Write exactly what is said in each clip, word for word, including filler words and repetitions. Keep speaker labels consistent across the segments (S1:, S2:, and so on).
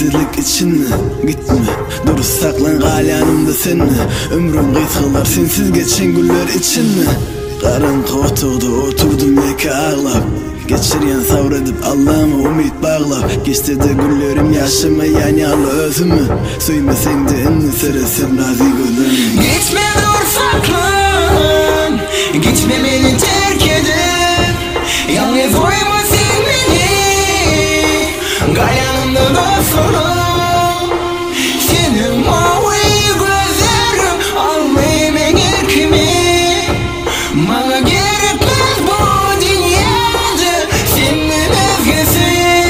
S1: Sensizlik içinme, gitme. Dur saklan galyanımda senle. Ömrüm kıytgılar sensiz geçen günler içinme. Karanlık otoda oturdum belki ağlap. Geçiryen savredip Allah'ıma umut bağlap. Geçti de güllerim yaşıma yanyalı özümü. Söymesen de enni seresem razı gözüm.
S2: Gitme dur saklan, gitme beni terk edip. Yalnız koyma sen beni galyanımda dostum. Senin mavi gözlerin almayı ben erkimi. Bana gerekmez bu dünyada senin özgesi.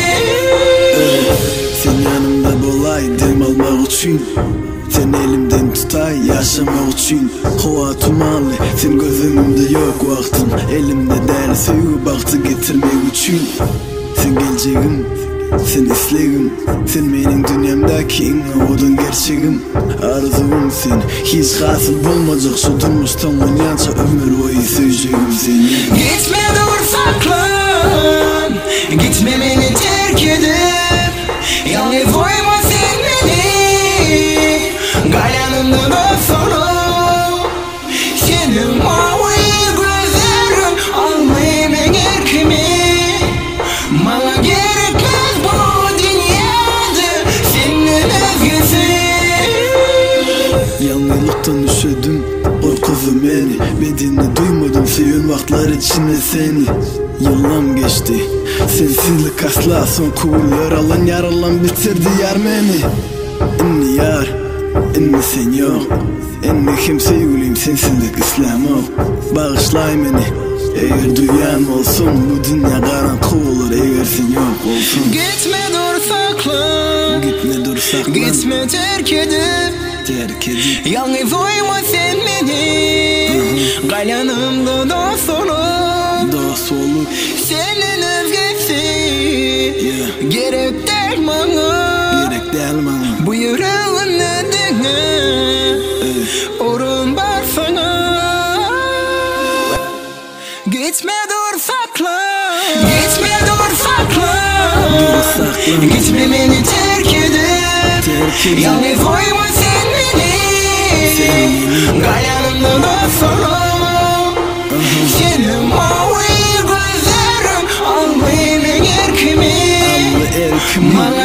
S1: Sen yanımda bolay dem almak için. Sen elimden tutay yaşamak için. Hava tumanlı sen gözümde yok vaktin. Elimde değerli sevgi baktı getirmek için. Sen geleceğim, sen isleğim. Sen benim dünyamdaki en odan gerçeğim. Arzum sen hiç hasıl bulmayacak. Şu durmuştan oynayınca ömür boyu seveceğim seni.
S2: Gitme dur saklan, gitme beni terk edip. Yalnız koyma sen beni galyanımda dostum. Senin mavi gözlerin almayı ben erkimi. Bana gerekmez bu dünyada senin özgesi.
S1: Yalnızlıktan üşüdüm, korkuzu beni. Bedeni duymadım sevin vaktlar içinde seni. Yıllam geçti, sensizlik asla son kuğular alan yaralan bitirdi yar beni. Inni yar, inni sen yok. Inni kim sevgiliyim sensizlik İslam ol. Bağışlay beni, eğer duyan olsun. Bu dünya karanlık olur eğer sen yok olsun.
S2: Gitme dur saklan,
S1: Gitme dur saklan,
S2: gitme terk edip.
S1: terk edip.
S2: Yalnız koyma sen beni galyanımda dostum.
S1: Dost olup
S2: Senin özgesi
S1: yeah.
S2: gerek değil bana.
S1: Gerek değil bana.
S2: Bu yüreğin nedeni
S1: Evet.
S2: orun var sana. Gitme dur saklan, gitme dur saklan,
S1: Dur saklan,
S2: gitme beni terk edip.
S1: terk edip.
S2: Yalnız koyma sen beni galyanımda dostum. Senin mavi gözlerin almayı ben erkimi.
S1: Allı erkimi.
S2: Bana